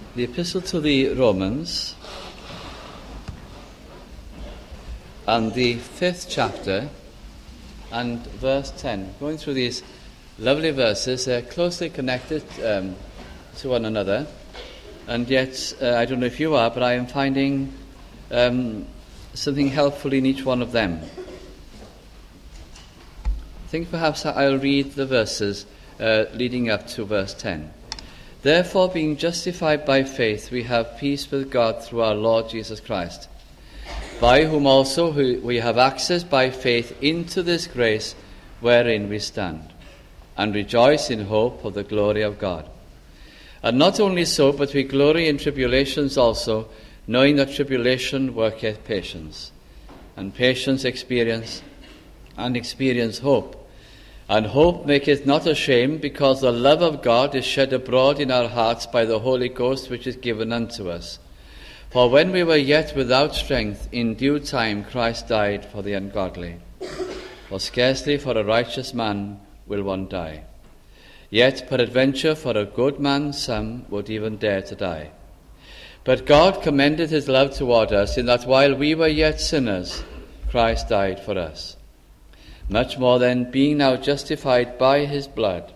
The Epistle to the Romans and the 5th chapter and verse 10. Going through these lovely verses, they're closely connected to one another, and yet, I don't know if you are, but I am finding something helpful in each one of them. I think perhaps I'll read the verses leading up to verse 10. Therefore, being justified by faith, we have peace with God through our Lord Jesus Christ, by whom also we have access by faith into this grace wherein we stand, and rejoice in hope of the glory of God. And not only so, but we glory in tribulations also, knowing that tribulation worketh patience, and patience experience, and experience hope. And hope maketh not ashamed, because the love of God is shed abroad in our hearts by the Holy Ghost which is given unto us. For when we were yet without strength, in due time Christ died for the ungodly. For scarcely for a righteous man will one die. Yet peradventure for a good man some would even dare to die. But God commended his love toward us, in that while we were yet sinners, Christ died for us. Much more then, being now justified by his blood,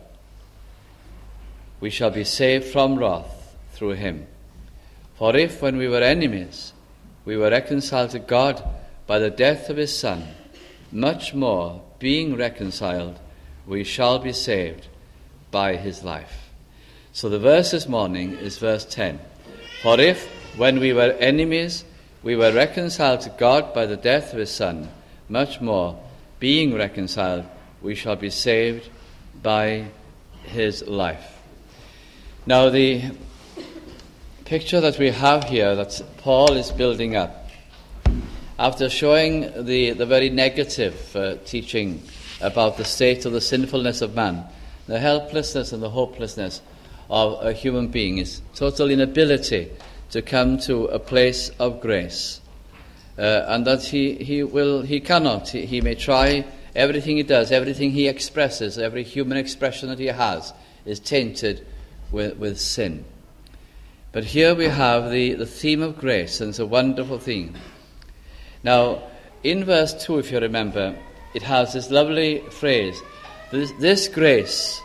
we shall be saved from wrath through him. For if, when we were enemies, we were reconciled to God by the death of his Son, much more, being reconciled, we shall be saved by his life. So the verse this morning is verse 10. For if, when we were enemies, we were reconciled to God by the death of his Son, much more, being reconciled, we shall be saved by his life. Now, the picture that we have here that Paul is building up, after showing the very negative teaching about the state of the sinfulness of man, the helplessness and the hopelessness of a human being, his total inability to come to a place of grace, and that he cannot. He may try. Everything he does, everything he expresses, every human expression that he has is tainted with sin. But here we have the theme of grace, and it's a wonderful theme. Now, in verse 2, if you remember, it has this lovely phrase, this grace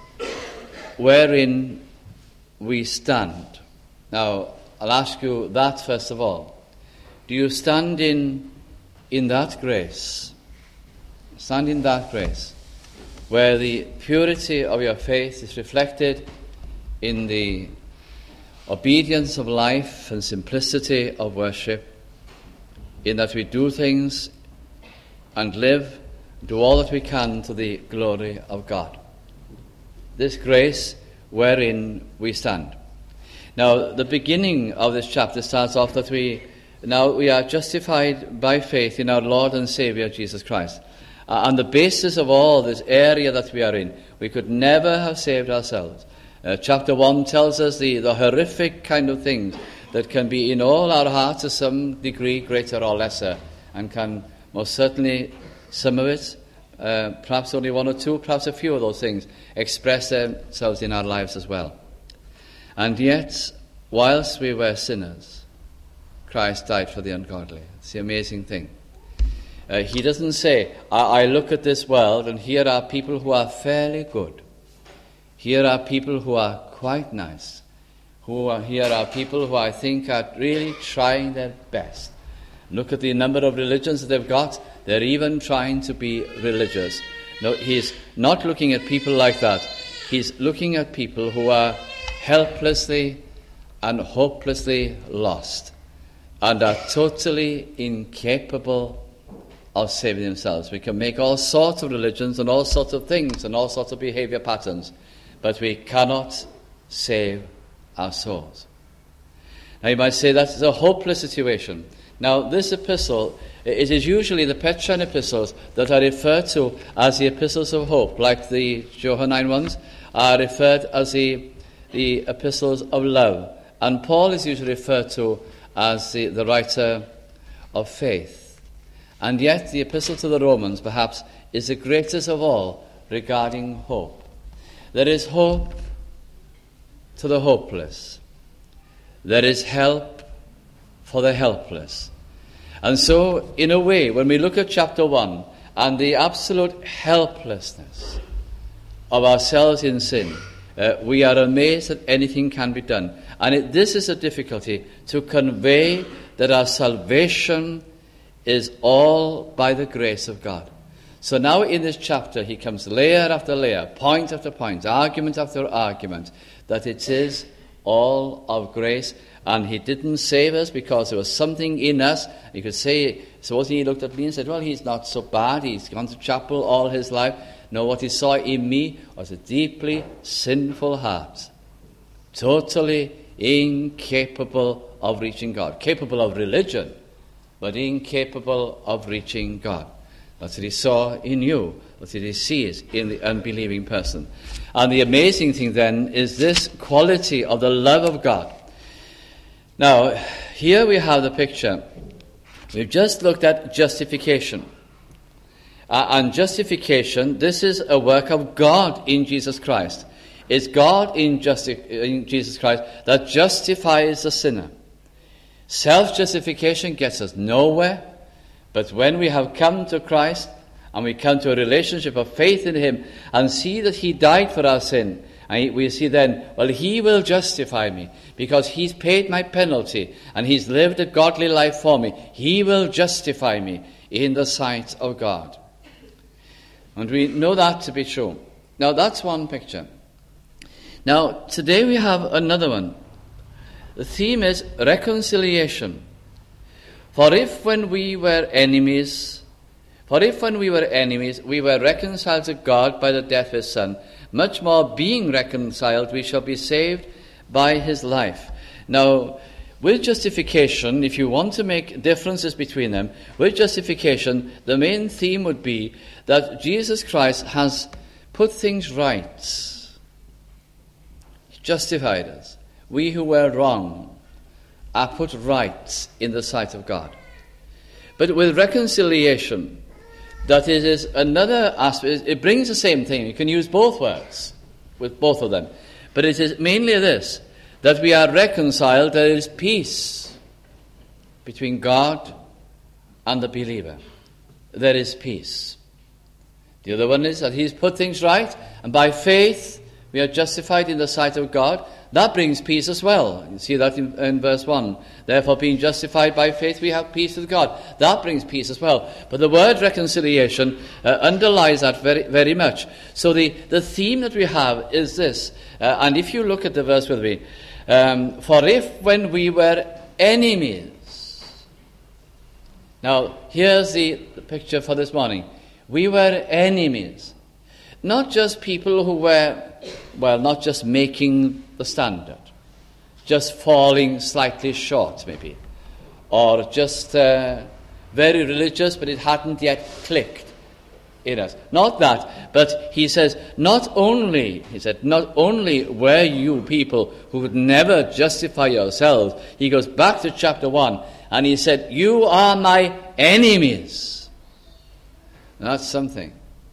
wherein we stand. Now, I'll ask you that first of all. Do you stand in that grace? Stand in that grace, where the purity of your faith is reflected in the obedience of life and simplicity of worship, in that we do things and live, do all that we can to the glory of God. This grace wherein we stand. Now, the beginning of this chapter starts off that we are justified by faith in our Lord and Saviour Jesus Christ. On the basis of all this area that we are in, we could never have saved ourselves. Chapter 1 tells us the horrific kind of things that can be in all our hearts to some degree, greater or lesser, and can most certainly, some of it, perhaps only one or two, perhaps a few of those things, express themselves in our lives as well. And yet, whilst we were sinners, Christ died for the ungodly. It's the amazing thing. He doesn't say, I look at this world and here are people who are fairly good. Here are people who are quite nice. Here are people who I think are really trying their best. Look at the number of religions that they've got. They're even trying to be religious. No, he's not looking at people like that. He's looking at people who are helplessly and hopelessly lost and are totally incapable of saving themselves. We can make all sorts of religions and all sorts of things and all sorts of behavior patterns, but we cannot save our souls. Now you might say that's a hopeless situation. Now this epistle, it is usually the Petrine epistles that are referred to as the epistles of hope, like the Johannine ones are referred as the epistles of love. And Paul is usually referred to as the writer of faith. And yet the epistle to the Romans perhaps is the greatest of all regarding hope. There is hope to the hopeless. there is help for the helpless. And so, in a way, when we look at chapter 1 and the absolute helplessness of ourselves in sin, we are amazed that anything can be done. And this is a difficulty, to convey that our salvation is all by the grace of God. So now in this chapter, he comes layer after layer, point after point, argument after argument, that it is all of grace. And he didn't save us because there was something in us. You could say, supposing he looked at me and said, well, he's not so bad, he's gone to chapel all his life. No, what he saw in me was a deeply sinful heart, totally incapable of reaching God, capable of religion, but incapable of reaching God. That's what he saw in you. That's what he sees in the unbelieving person. And the amazing thing then is this quality of the love of God. Now, here we have the picture. We've just looked at justification. And justification, this is a work of God in Jesus Christ. It's God in Jesus Christ that justifies the sinner. Self-justification gets us nowhere. But when we have come to Christ and we come to a relationship of faith in him and see that he died for our sin, and we see then, well, he will justify me because he's paid my penalty and he's lived a godly life for me. He will justify me in the sight of God. And we know that to be true. Now, that's one picture. Now, today we have another one. The theme is reconciliation. For if when we were enemies, we were reconciled to God by the death of his Son, much more being reconciled, we shall be saved by his life. Now, with justification, if you want to make differences between them, with justification, the main theme would be that Jesus Christ has put things right. He justified us. We who were wrong are put right in the sight of God. But with reconciliation, that is another aspect. It brings the same thing. You can use both words with both of them. But it is mainly this, that we are reconciled, there is peace between God and the believer. There is peace. The other one is that he's put things right, and by faith we are justified in the sight of God. That brings peace as well. You see that in verse 1. Therefore, being justified by faith, we have peace with God. That brings peace as well. But the word reconciliation underlies that very, very much. So the theme that we have is this. And if you look at the verse with me, for if when we were enemies. Now, here's the picture for this morning. We were enemies. Not just people who were, not just making the standard, just falling slightly short maybe, or just very religious but it hadn't yet clicked in us. Not that, but he says, not only were you people who would never justify yourselves, he goes back to chapter 1 and he said, you are my enemies. That's something.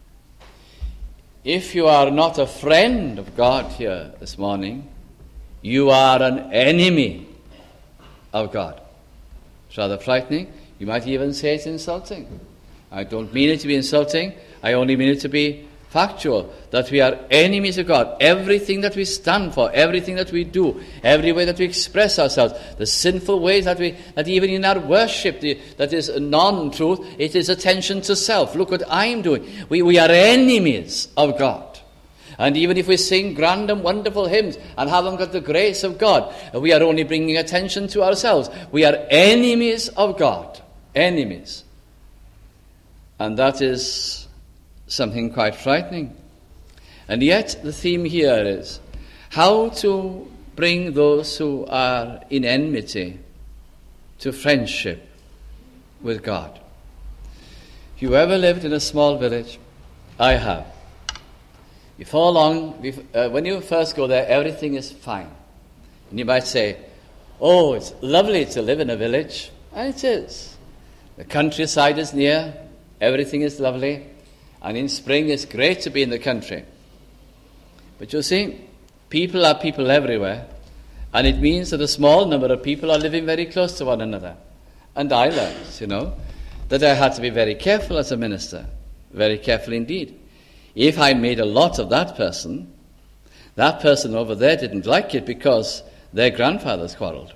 If you are not a friend of God here this morning, you are an enemy of God. It's rather frightening. You might even say it's insulting. I don't mean it to be insulting. I only mean it to be factual, that we are enemies of God. Everything that we stand for, everything that we do, every way that we express ourselves, the sinful ways that even in our worship, that is non-truth, it is attention to self. Look what I'm doing. We are enemies of God. And even if we sing grand and wonderful hymns and haven't got the grace of God, we are only bringing attention to ourselves. We are enemies of God. Enemies. And that is something quite frightening. And yet the theme here is how to bring those who are in enmity to friendship with God. If you ever lived in a small village, I have. Before long, when you first go there, everything is fine. And you might say, oh, it's lovely to live in a village. And it is. The countryside is near. Everything is lovely. And in spring, it's great to be in the country. But you see, people are people everywhere. And it means that a small number of people are living very close to one another. And I learned, that I had to be very careful as a minister, very careful indeed. If I made a lot of that person over there didn't like it because their grandfathers quarreled.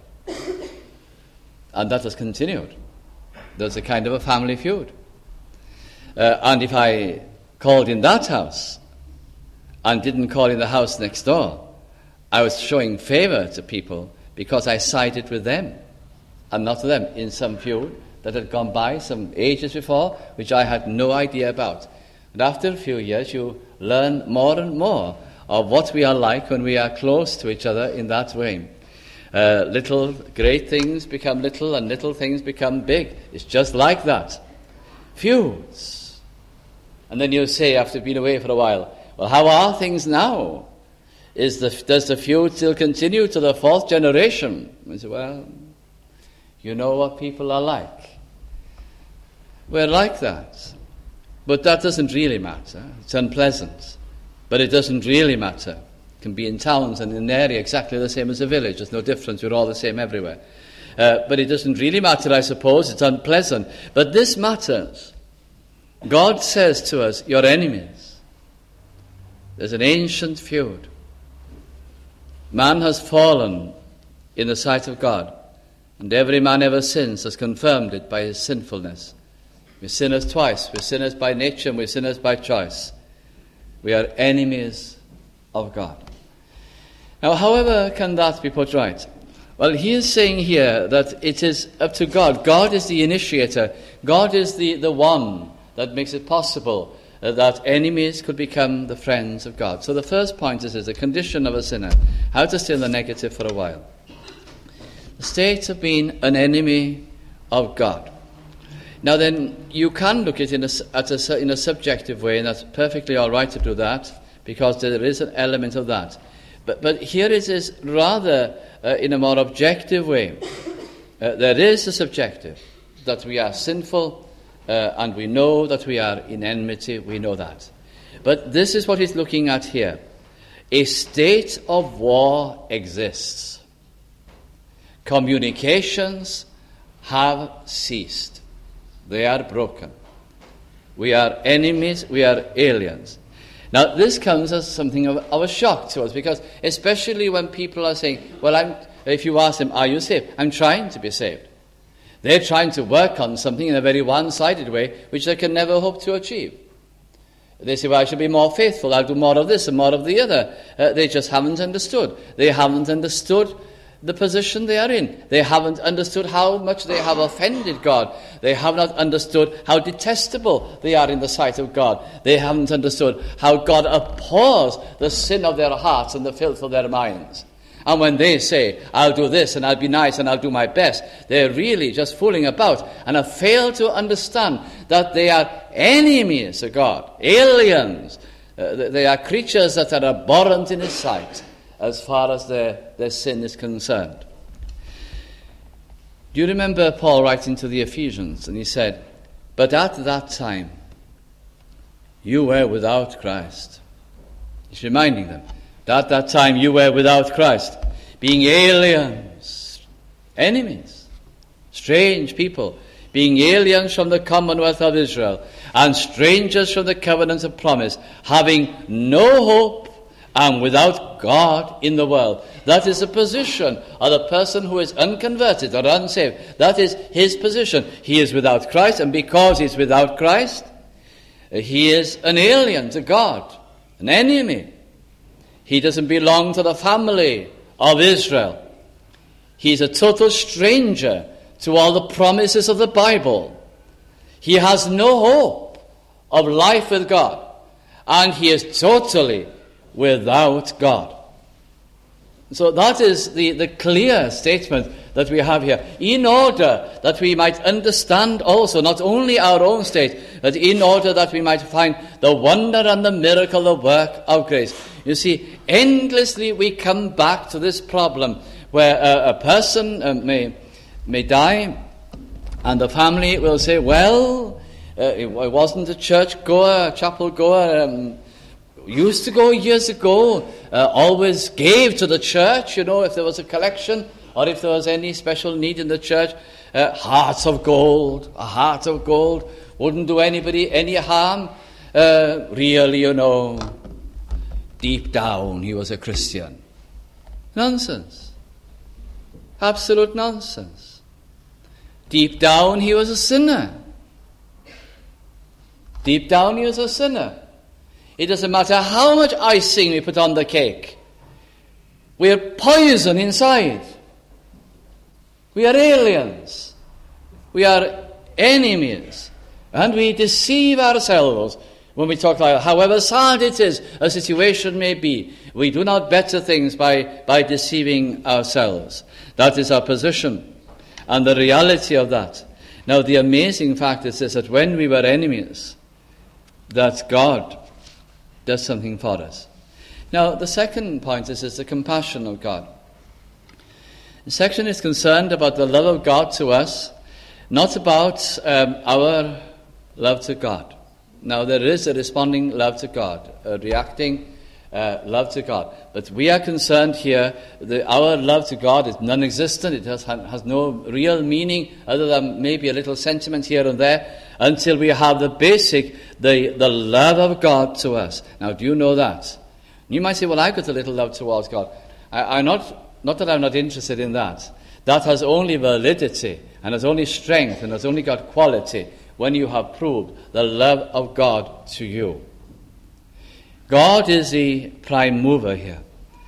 And that has continued. There's a kind of a family feud. And if I called in that house and didn't call in the house next door, I was showing favor to people because I sided with them and not them in some feud that had gone by some ages before, which I had no idea about. And after a few years, you learn more and more of what we are like when we are close to each other in that way. Little great things become little, and little things become big. It's just like that. Feuds. And then you say, after being away for a while, well, how are things now? Does the feud still continue to the 4th generation? I say, well, you know what people are like. We're like that. But that doesn't really matter. It's unpleasant. But it doesn't really matter. It can be in towns and in an area exactly the same as a village. There's no difference. We're all the same everywhere. But it doesn't really matter, I suppose. It's unpleasant. But this matters. God says to us, your enemies. There's an ancient feud. Man has fallen in the sight of God, and every man ever since has confirmed it by his sinfulness. We're sinners twice. We're sinners by nature and we're sinners by choice. We are enemies of God. Now, however can that be put right? Well, he is saying here that it is up to God. God is the initiator. God is the one that makes it possible that enemies could become the friends of God. So the first point is the condition of a sinner. How to stay in the negative for a while. The state of being an enemy of God. Now then, you can look at it in a subjective way, and that's perfectly all right to do that, because there is an element of that. But here it is rather in a more objective way. There is a subjective, that we are sinful, and we know that we are in enmity, we know that. But this is what he's looking at here. A state of war exists. Communications have ceased. They are broken. We are enemies, we are aliens. Now, this comes as something of a shock to us, because especially when people are saying, well, if you ask them, are you saved? I'm trying to be saved. They're trying to work on something in a very one-sided way, which they can never hope to achieve. They say, well, I should be more faithful, I'll do more of this and more of the other. They just haven't understood. They haven't understood the position they are in. They haven't understood how much they have offended God. They have not understood how detestable they are in the sight of God. They haven't understood how God abhors the sin of their hearts and the filth of their minds. And when they say, I'll do this and I'll be nice and I'll do my best, they're really just fooling about and have failed to understand that they are enemies of God, aliens. They are creatures that are abhorrent in His sight as far as their sin is concerned. Do you remember Paul writing to the Ephesians? And he said, but at that time, you were without Christ. He's reminding them. At that time you were without Christ, being aliens, enemies, strange people, being aliens from the commonwealth of Israel, and strangers from the covenant of promise, having no hope and without God in the world. That is the position of the person who is unconverted or unsaved. That is his position. He is without Christ, and because he is without Christ, he is an alien to God, an enemy. He doesn't belong to the family of Israel. He's a total stranger to all the promises of the Bible. He has no hope of life with God, and he is totally without God. So that is the clear statement that we have here, in order that we might understand also not only our own state, but in order that we might find the wonder and the miracle, the work of grace. You see, endlessly we come back to this problem where a person may die, and the family will say, well, it wasn't a church goer, a chapel goer, used to go years ago, always gave to the church, if there was a collection or if there was any special need in the church. Hearts of gold, a heart of gold wouldn't do anybody any harm. Really, deep down he was a Christian. Nonsense. Absolute nonsense. Deep down he was a sinner. Deep down he was a sinner. It doesn't matter how much icing we put on the cake. We are poison inside. We are aliens. We are enemies. And we deceive ourselves when we talk like, however sad it is, a situation may be, we do not better things by deceiving ourselves. That is our position and the reality of that. Now, the amazing fact is this, that when we were enemies, that God does something for us. Now, the second point is the compassion of God. The section is concerned about the love of God to us, not about our love to God. Now, there is a responding love to God, a reacting love to God. But we are concerned here that our love to God is non-existent. It has no real meaning other than maybe a little sentiment here and there until we have the basic, the love of God to us. Now, do you know that? You might say, well, I've got a little love towards God. I'm not that I'm not interested in that. That has only validity and has only strength and has only got quality when you have proved the love of God to you. God is the prime mover here.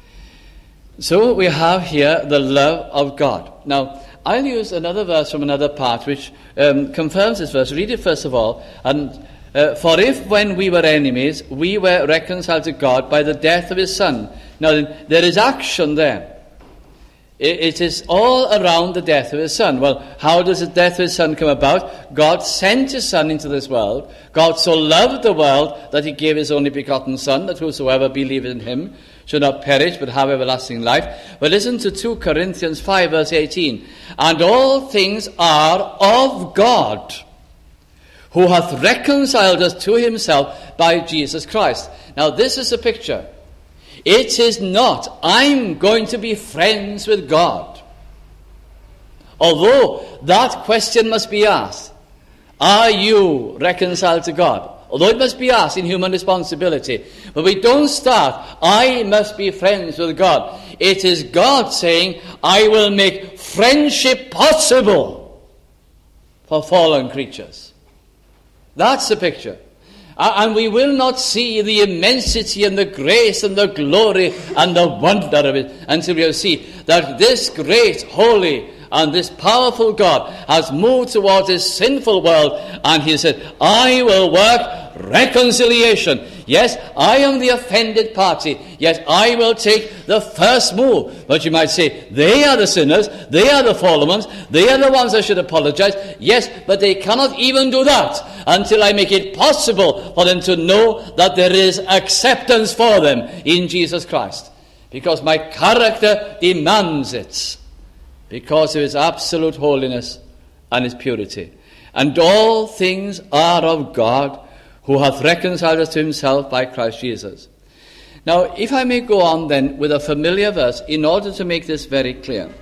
So we have here the love of God. Now, I'll use another verse from another part which confirms this verse. Read it first of all. And for if when we were enemies, we were reconciled to God by the death of his Son. Now, there is action there. It is all around the death of his Son. Well, how does the death of his Son come about? God sent his Son into this world. God so loved the world that he gave his only begotten Son, that whosoever believeth in him should not perish but have everlasting life. But listen to 2 Corinthians 5 verse 18. And all things are of God, who hath reconciled us to himself by Jesus Christ. Now this is a picture. It is not, I'm going to be friends with God. Although that question must be asked, are you reconciled to God? Although it must be asked in human responsibility. But we don't start, I must be friends with God. It is God saying, I will make friendship possible for fallen creatures. That's the picture. And we will not see the immensity and the grace and the glory and the wonder of it until we see that this great, holy, and this powerful God has moved towards this sinful world, and he said, I will work reconciliation. Yes, I am the offended party, yet I will take the first move. But you might say, they are the sinners, they are the fallen ones, they are the ones that should apologize. Yes, but they cannot even do that until I make it possible for them to know that there is acceptance for them in Jesus Christ. Because my character demands it. Because of his absolute holiness and his purity. And all things are of God, who hath reconciled us to himself by Christ Jesus. Now, if I may go on then with a familiar verse in order to make this very clear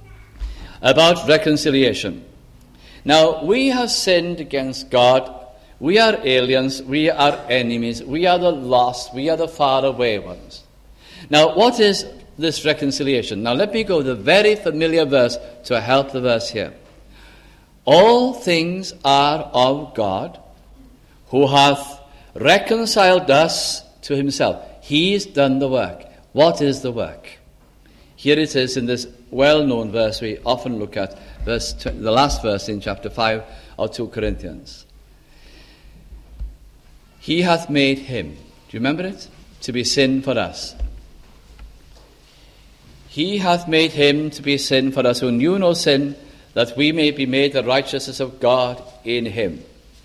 about reconciliation. Now, we have sinned against God. We are aliens. We are enemies. We are the lost. We are the far away ones. Now, what is this reconciliation? Now, let me go with a very familiar verse to help the verse here. All things are of God, who hath reconciled us to himself. He's done the work. What is the work? Here it is in this well-known verse we often look at, the last verse in chapter 5 of 2 Corinthians. He hath made him, do you remember it? To be sin for us. He hath made him to be sin for us who knew no sin, that we may be made the righteousness of God in him.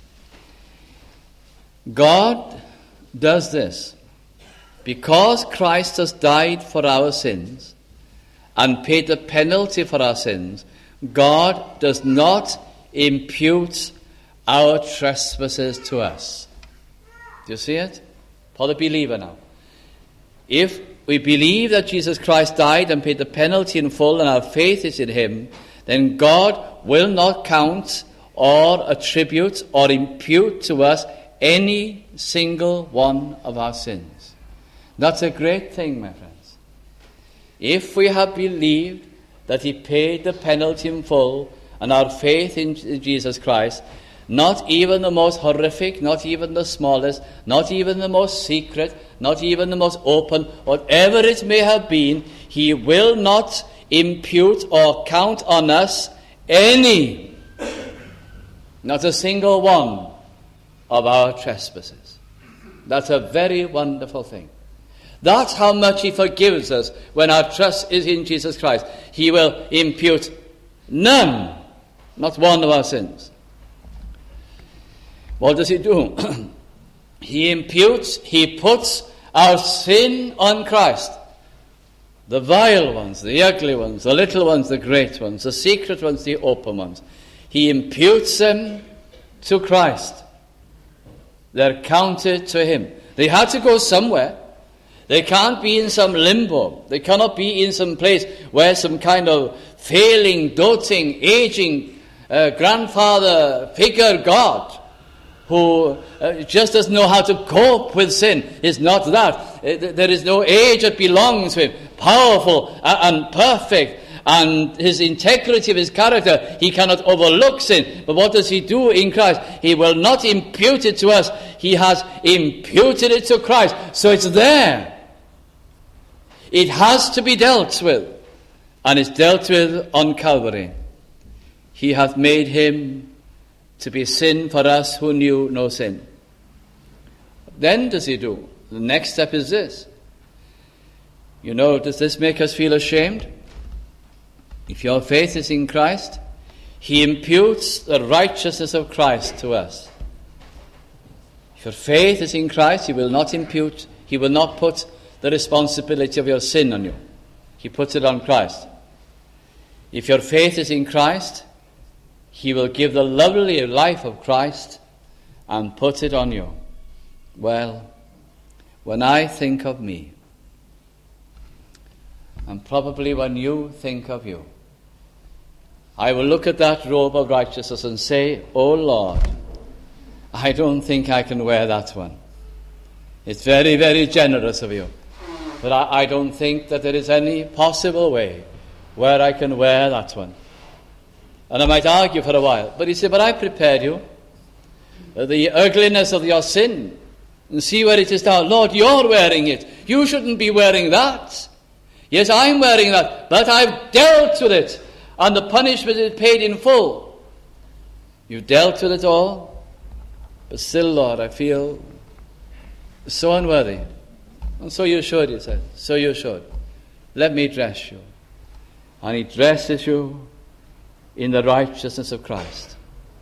God does this because Christ has died for our sins and paid the penalty for our sins. God does not impute our trespasses to us. Do you see it? For the believer now. If we believe that Jesus Christ died and paid the penalty in full and our faith is in him, then God will not count or attribute or impute to us any single one of our sins. That's a great thing, my friends. If we have believed that he paid the penalty in full and our faith in Jesus Christ, not even the most horrific, not even the smallest, not even the most secret, not even the most open, whatever it may have been, he will not impute or count on us any, not a single one of our trespasses. That's a very wonderful thing. That's how much he forgives us when our trust is in Jesus Christ. He will impute none, not one of our sins. What does he do? He puts our sin on Christ. The vile ones, the ugly ones, the little ones, the great ones, the secret ones, the open ones. He imputes them to Christ. They're counted to him. They had to go somewhere. They can't be in some limbo. They cannot be in some place where some kind of failing, doting, aging grandfather figure God who just doesn't know how to cope with sin. Is not that. There is no age that belongs to him. Powerful and perfect, and his integrity of his character, he cannot overlook sin. But what does he do in Christ? He will not impute it to us. He has imputed it to Christ. So it's there. It has to be dealt with, and it's dealt with on Calvary. He hath made him to be sin for us who knew no sin. Then does he do? The next step is this. Does this make us feel ashamed? If your faith is in Christ, he imputes the righteousness of Christ to us. If your faith is in Christ, he will not put the responsibility of your sin on you. He puts it on Christ. If your faith is in Christ, he will give the lovely life of Christ and put it on you. Well, when I think of me, and probably when you think of you, I will look at that robe of righteousness and say, "Oh Lord, I don't think I can wear that one. It's very, very generous of you. But I don't think that there is any possible way where I can wear that one." And I might argue for a while. But he said, "But I prepared you the ugliness of your sin. And see where it is now. Lord, you're wearing it. You shouldn't be wearing that. Yes, I'm wearing that. But I've dealt with it. And the punishment is paid in full." You've dealt with it all. But still, Lord, I feel so unworthy. And so you should, he said. So you should. Let me dress you. And he dresses you in the righteousness of Christ.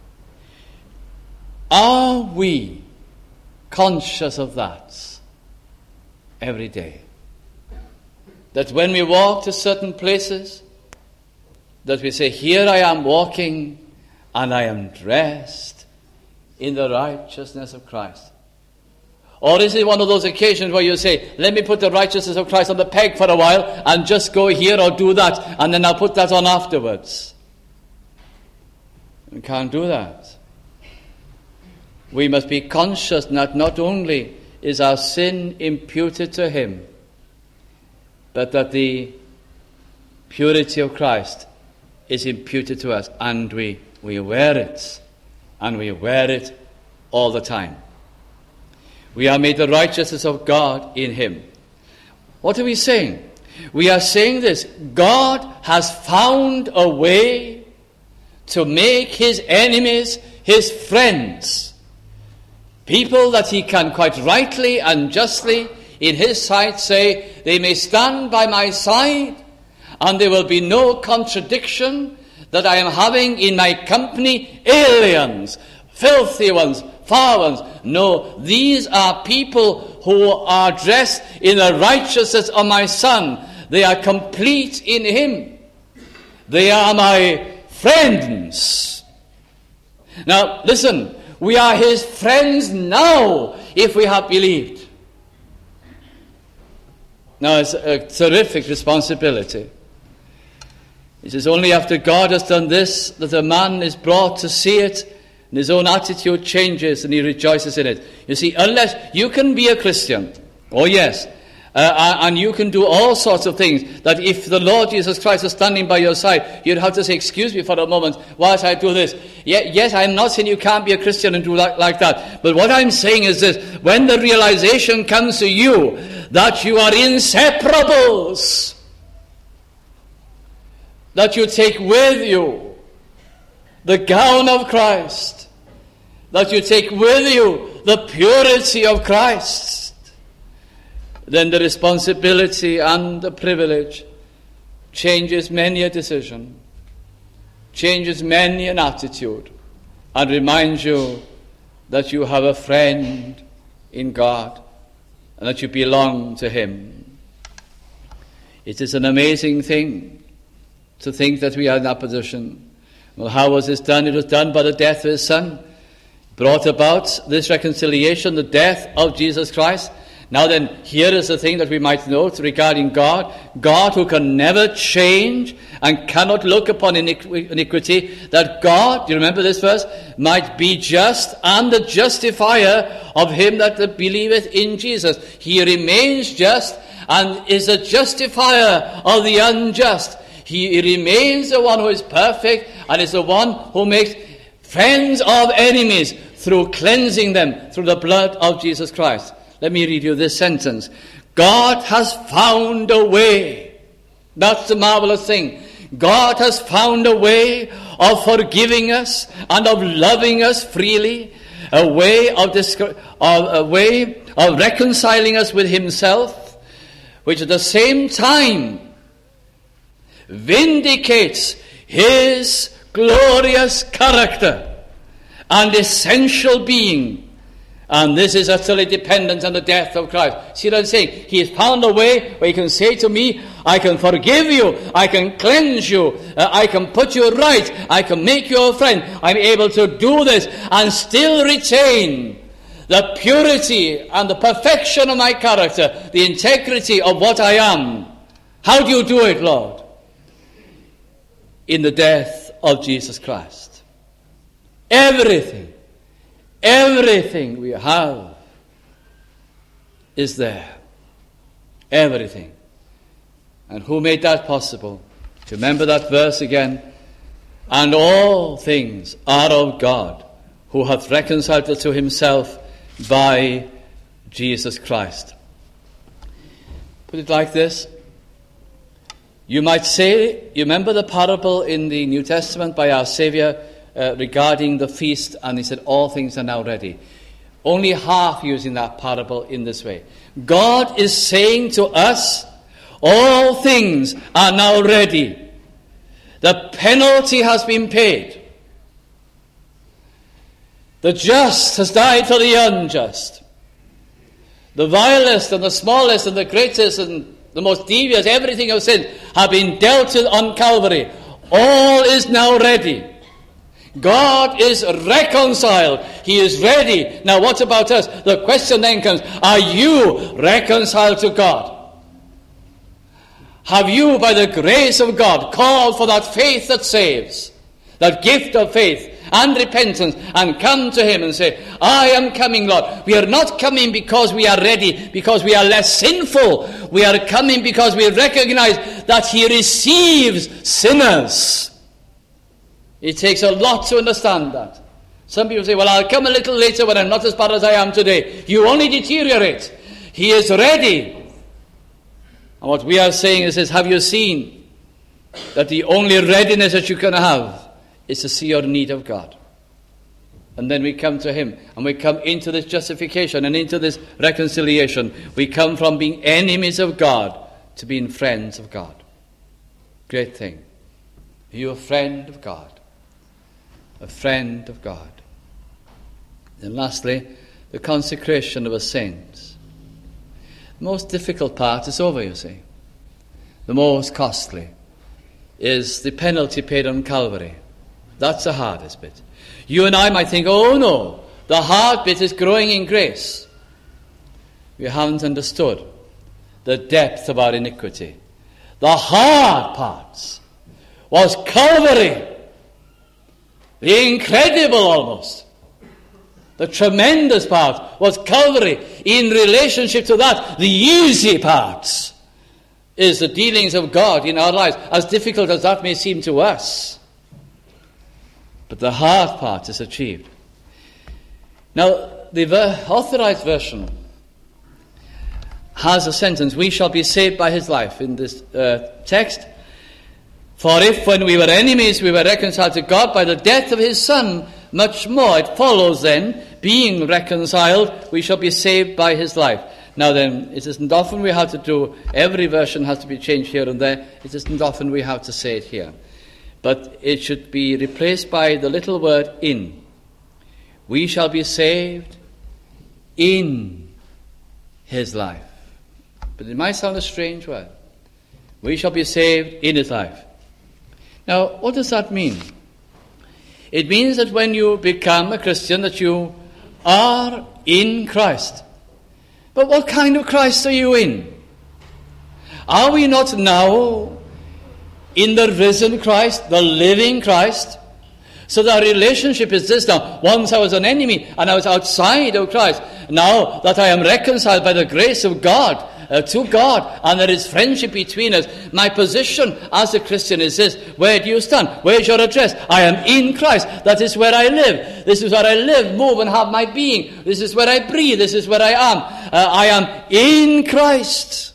Are we conscious of that every day? That when we walk to certain places, that we say, "Here I am walking, and I am dressed in the righteousness of Christ." Or is it one of those occasions where you say, "Let me put the righteousness of Christ on the peg for a while, and just go here or do that, and then I'll put that on afterwards"? We can't do that. We must be conscious that not only is our sin imputed to him, but that the purity of Christ is imputed to us, and we wear it, and we wear it all the time. We are made the righteousness of God in him. What are we saying? We are saying this: God has found a way to make his enemies his friends. People that he can quite rightly and justly in his sight say, "They may stand by my side, and there will be no contradiction that I am having in my company aliens, filthy ones, foul ones." No, these are people who are dressed in the righteousness of my Son. They are complete in him. They are my friends. Now, listen, we are his friends now if we have believed. Now, it's a terrific responsibility. It is only after God has done this that a man is brought to see it, and his own attitude changes, and he rejoices in it. You see, unless you can be a Christian, oh yes, and you can do all sorts of things that if the Lord Jesus Christ was standing by your side, you'd have to say, excuse me for a moment, whilst I do this. Yes, I'm not saying you can't be a Christian and do like that. But what I'm saying is this: when the realization comes to you that you are inseparables, that you take with you the gown of Christ, that you take with you the purity of Christ, then the responsibility and the privilege changes many a decision, changes many an attitude, and reminds you that you have a friend in God and that you belong to Him. It is an amazing thing to think that we are in that position. Well, how was this done? It was done by the death of His Son. Brought about this reconciliation, the death of Jesus Christ. Now then, here is the thing that we might note regarding God. God who can never change and cannot look upon iniquity, that God, do you remember this verse, might be just and the justifier of him that believeth in Jesus. He remains just and is a justifier of the unjust. He remains the one who is perfect and is the one who makes friends of enemies through cleansing them through the blood of Jesus Christ. Let me read you this sentence. God has found a way. That's the marvelous thing. God has found a way of forgiving us and of loving us freely, a way of reconciling us with Himself, which at the same time vindicates His glorious character and essential being. And this is utterly dependent on the death of Christ. See what I'm saying? He has found a way where He can say to me, I can forgive you, I can cleanse you, I can put you right, I can make you a friend. I'm able to do this and still retain the purity and the perfection of my character, the integrity of what I am. How do you do it, Lord? In the death of Jesus Christ. Everything we have is there. Everything. And who made that possible? Remember that verse again. And all things are of God, who hath reconciled us to Himself by Jesus Christ. Put it like this. You might say, you remember the parable in the New Testament by our Saviour regarding the feast, and He said, all things are now ready. Only half using that parable in this way. God is saying to us, all things are now ready. The penalty has been paid. The just has died for the unjust. The vilest and the smallest and the greatest and the most devious, everything of sin, have been dealt with on Calvary. All is now ready. God is reconciled. He is ready. Now what about us? The question then comes, are you reconciled to God? Have you, by the grace of God, called for that faith that saves, that gift of faith and repentance, and come to Him and say, I am coming, Lord. We are not coming because we are ready, because we are less sinful. We are coming because we recognize that He receives sinners. It takes a lot to understand that. Some people say, well, I'll come a little later when I'm not as bad as I am today. You only deteriorate. He is ready. And what we are saying is this, have you seen that the only readiness that you can have is to see your need of God? And then we come to Him, and we come into this justification and into this reconciliation. We come from being enemies of God to being friends of God. Great thing. Are you a friend of God? A friend of God. And lastly, the consecration of a saint. The most difficult part is over, you see. The most costly is the penalty paid on Calvary. That's the hardest bit. You and I might think, oh no, the hard bit is growing in grace. We haven't understood the depth of our iniquity. The hard parts was Calvary. The incredible almost. The tremendous part was Calvary. In relationship to that, the easy parts is the dealings of God in our lives, as difficult as that may seem to us. But the hard part is achieved. Now, the Authorized Version has a sentence, we shall be saved by his life, in this text. For if when we were enemies we were reconciled to God by the death of his Son, much more it follows then, being reconciled, we shall be saved by his life. Now then, it isn't often we have to do, every version has to be changed here and there, it isn't often we have to say it here. But it should be replaced by the little word in. We shall be saved in his life. But it might sound a strange word. We shall be saved in his life. Now, what does that mean? It means that when you become a Christian, that you are in Christ. But what kind of Christ are you in? Are we not now in the risen Christ, the living Christ? So the relationship is this now. Once I was an enemy and I was outside of Christ. Now that I am reconciled by the grace of God to God, and there is friendship between us, my position as a Christian is this. Where do you stand? Where's your address? I am in Christ. That is where I live. This is where I live, move, and have my being. This is where I breathe. This is where I am. I am in Christ.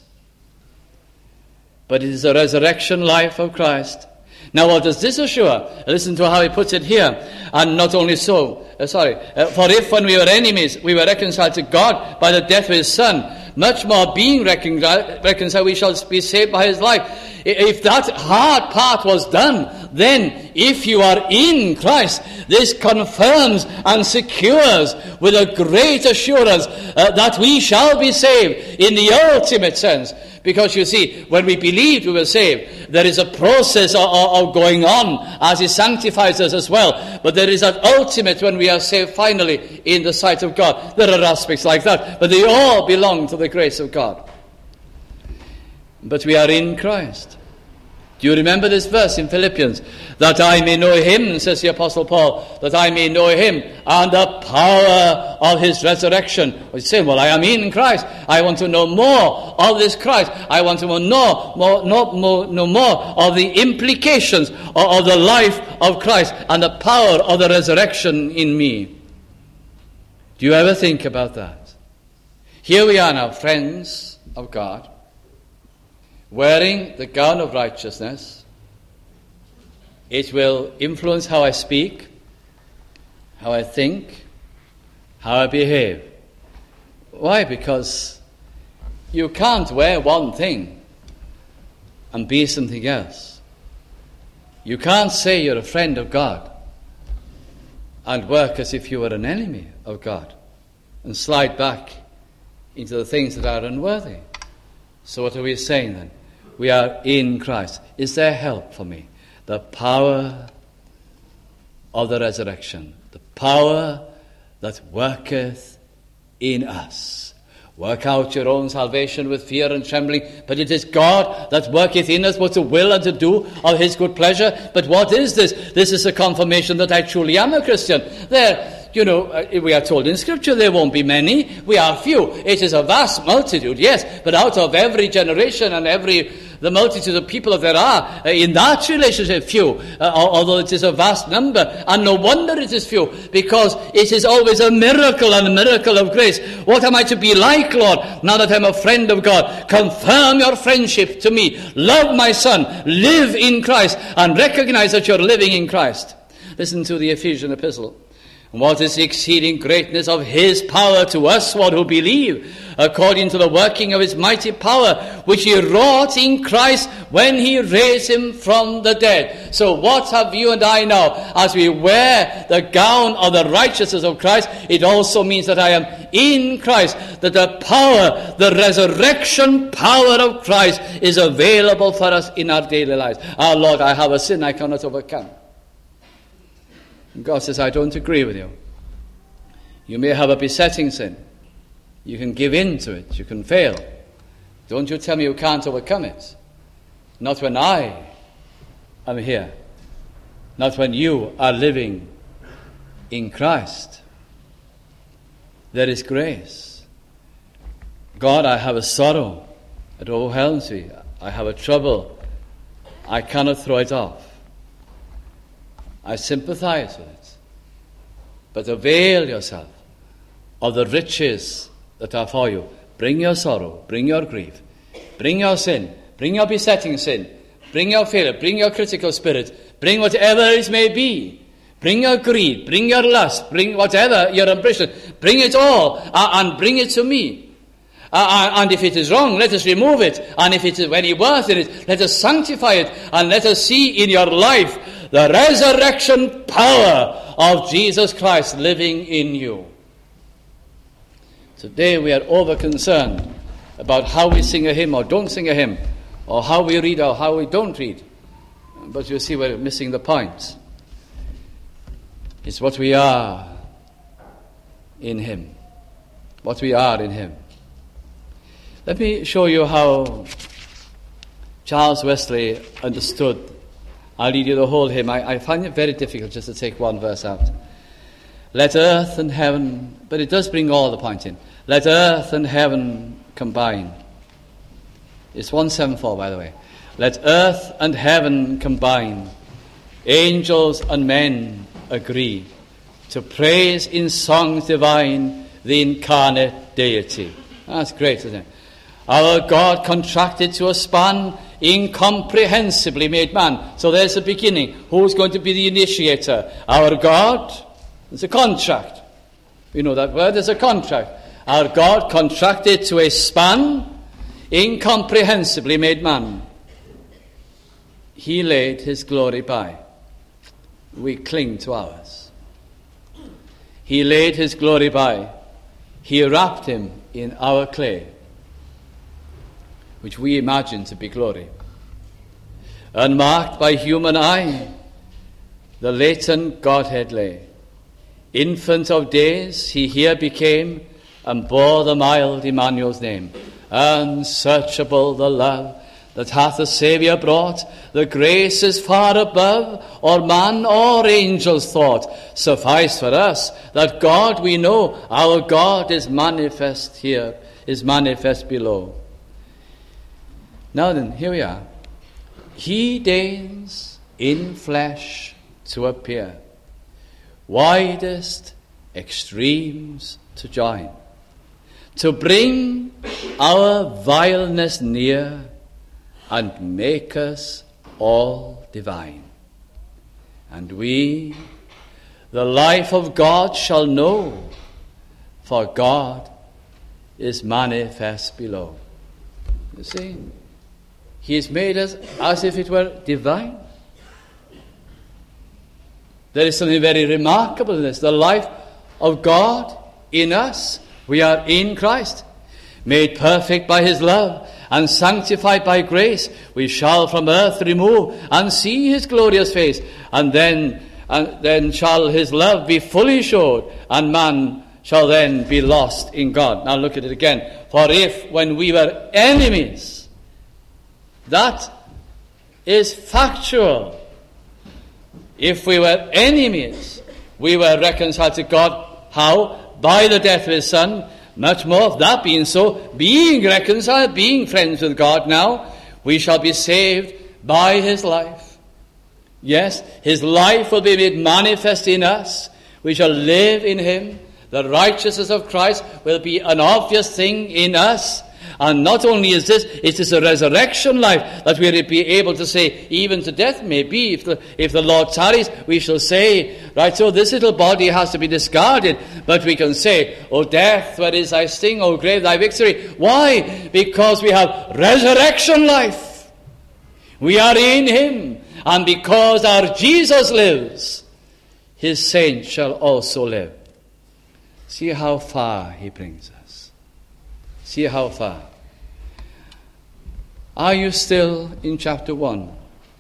But it is the resurrection life of Christ. Now what does this assure? Listen to how he puts it here. And not only so, for if when we were enemies, we were reconciled to God by the death of his Son, much more being reconciled, we shall be saved by his life. If that hard part was done, then if you are in Christ, this confirms and secures with a great assurance that we shall be saved in the ultimate sense. Because you see, when we believed we were saved, there is a process of going on as he sanctifies us as well. But there is that ultimate when we are saved finally in the sight of God. There are aspects like that, but they all belong to the grace of God. But we are in Christ. Do you remember this verse in Philippians? That I may know him, says the Apostle Paul, that I may know him and the power of his resurrection. We say, well, I am in Christ. I want to know more of this Christ. I want to know more of the implications of the life of Christ and the power of the resurrection in me. Do you ever think about that? Here we are now, friends of God, wearing the gown of righteousness. It will influence how I speak, how I think, how I behave. Why? Because you can't wear one thing and be something else. You can't say you're a friend of God and work as if you were an enemy of God and slide back into the things that are unworthy. So what are we saying then? We are in Christ. Is there help for me? The power of the resurrection. The power that worketh in us. Work out your own salvation with fear and trembling. But it is God that worketh in us both to will and to do of his good pleasure. But what is this? This is a confirmation that I truly am a Christian. We are told in Scripture there won't be many. We are few. It is a vast multitude, yes. But out of every generation and the multitude of people that there are, in that relationship, few. Although it is a vast number. And no wonder it is few. Because it is always a miracle and a miracle of grace. What am I to be like, Lord, now that I'm a friend of God? Confirm your friendship to me. Love my Son. Live in Christ. And recognize that you're living in Christ. Listen to the Ephesian epistle. What is the exceeding greatness of his power to us, what who believe, according to the working of his mighty power, which he wrought in Christ when he raised him from the dead. So what have you and I now? As we wear the gown of the righteousness of Christ, it also means that I am in Christ, that the power, the resurrection power of Christ is available for us in our daily lives. Our Lord, I have a sin I cannot overcome. God says, I don't agree with you. You may have a besetting sin. You can give in to it. You can fail. Don't you tell me you can't overcome it. Not when I am here. Not when you are living in Christ. There is grace. God, I have a sorrow that overwhelms me. I have a trouble. I cannot throw it off. I sympathize with it. But avail yourself of the riches that are for you. Bring your sorrow, bring your grief, bring your sin, bring your besetting sin, bring your failure, bring your critical spirit, bring whatever it may be. Bring your greed, bring your lust, bring whatever your ambition. Bring it all and bring it to me. And if it is wrong, let us remove it. And if it is very worth it, let us sanctify it. And let us see in your life the resurrection power of Jesus Christ living in you. Today we are over-concerned about how we sing a hymn or don't sing a hymn, or how we read or how we don't read. But you see we're missing the point. It's what we are in him. What we are in him. Let me show you how Charles Wesley understood. I'll read you the whole hymn. I find it very difficult just to take one verse out. Let earth and heaven, but it does bring all the point in. Let earth and heaven combine. It's 174, by the way. Let earth and heaven combine. Angels and men agree to praise in songs divine the incarnate deity. That's great, isn't it? Our God contracted to a span, incomprehensibly made man. So there's the beginning. Who's going to be the initiator? Our God. It's a contract. You know that word is a contract. Our God contracted to a span, incomprehensibly made man. He laid his glory by. We cling to ours. He laid his glory by. He wrapped him in our clay, which we imagine to be glory. Unmarked by human eye, the latent Godhead lay. Infant of days, he here became, and bore the mild Emmanuel's name. Unsearchable the love that hath the Saviour brought, the grace is far above or man or angel's thought. Suffice for us that God we know, our God is manifest here, is manifest below. Now then, here we are. He deigns in flesh to appear, widest extremes to join, to bring our vileness near and make us all divine. And we, the life of God, shall know, for God is manifest below. You see, he has made us as if it were divine. There is something very remarkable in this. The life of God in us. We are in Christ, made perfect by his love and sanctified by grace. We shall from earth remove and see his glorious face, and then shall his love be fully showed, and man shall then be lost in God. Now look at it again. For if when we were enemies, that is factual. If we were enemies, we were reconciled to God. How? By the death of his Son. Much more, if that being so, being reconciled, being friends with God now, we shall be saved by his life. Yes, his life will be made manifest in us. We shall live in him. The righteousness of Christ will be an obvious thing in us. And not only is this, it is a resurrection life that we will be able to say, even to death maybe, if the Lord tarries, we shall say, right, so this little body has to be discarded, but we can say, O death, where is thy sting? O grave, thy victory? Why? Because we have resurrection life. We are in him, and because our Jesus lives, his saints shall also live. See how far he brings us. See how far. Are you still in chapter 1?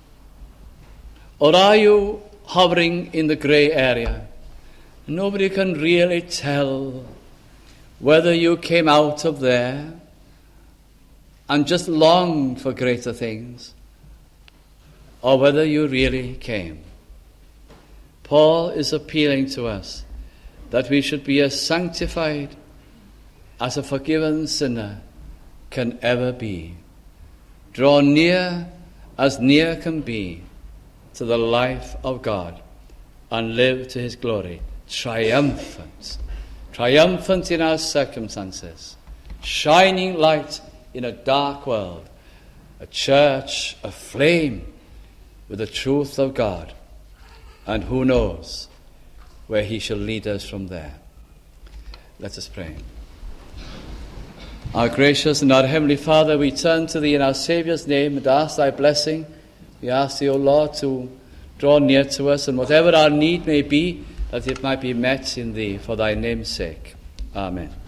Or are you hovering in the grey area? Nobody can really tell whether you came out of there and just longed for greater things, or whether you really came. Paul is appealing to us that we should be as sanctified as a forgiven sinner can ever be. Draw near as near can be to the life of God and live to his glory, triumphant in our circumstances, shining light in a dark world, a church aflame with the truth of God, and who knows where he shall lead us from there. Let us pray. Our gracious and our heavenly Father, we turn to thee in our Saviour's name and ask thy blessing. We ask thee, O Lord, to draw near to us, and whatever our need may be, that it might be met in thee for thy name's sake. Amen.